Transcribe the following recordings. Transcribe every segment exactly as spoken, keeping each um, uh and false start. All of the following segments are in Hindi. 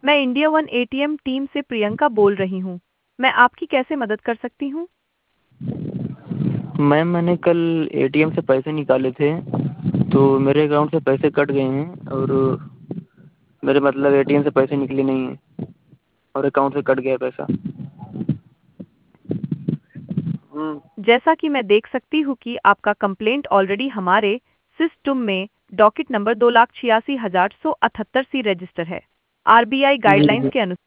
मैं इंडिया वन एटीएम टीम से प्रियंका बोल रही हूँ। मैं आपकी कैसे मदद कर सकती हूँ? मैम मैंने कल एटीएम से पैसे निकाले थे तो मेरे अकाउंट से पैसे कट गए हैं और मेरे मतलब एटीएम से पैसे निकले नहीं हैं और अकाउंट से कट गया पैसा। हम्म। जैसा कि मैं देख सकती हूँ कि आपका कंप्लेंट ऑलरेडी हमारे सिस्टम में डॉकेट नंबर दो लाख छियासी हजार सौ अठहत्तर सी रजिस्टर है। आरबीआई जी गाइडलाइंस जी। के अनुसार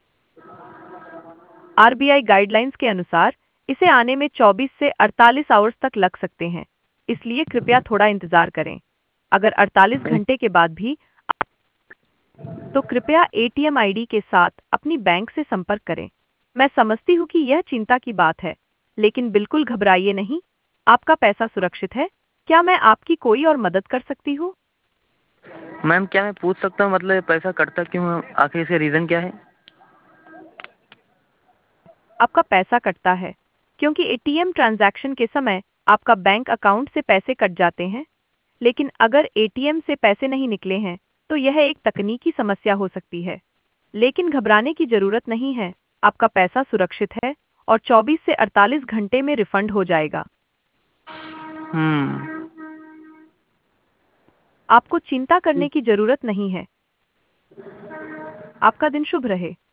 आरबीआई गाइडलाइंस के अनुसार इसे आने में चौबीस से अड़तालीस आवर्स तक लग सकते हैं, इसलिए कृपया थोड़ा इंतजार करें। अगर अड़तालीस घंटे के बाद भी तो कृपया एटीएम आईडी के साथ अपनी बैंक से संपर्क करें। मैं समझती हूँ कि यह चिंता की बात है, लेकिन बिल्कुल घबराइए नहीं, आपका पैसा सुरक्षित है। क्या मैं आपकी कोई और मदद कर सकती हूँ? मैम क्या मैं पूछ सकता हूँ मतलब ये पैसा कटता क्यों है? आखिर इसका रीज़न क्या है? आपका पैसा कटता है क्योंकि एटीएम ट्रांजैक्शन के समय आपका बैंक अकाउंट से पैसे कट जाते हैं, लेकिन अगर एटीएम से पैसे नहीं निकले हैं, तो यह एक तकनीकी समस्या हो सकती है। लेकिन घबराने की जरूरत नहीं है, आपका पैसा सुरक्षित है और चौबीस से अड़तालीस घंटे में रिफंड हो जाएगा। हम्म। आपको चिंता करने की जरूरत नहीं है। आपका दिन शुभ रहे।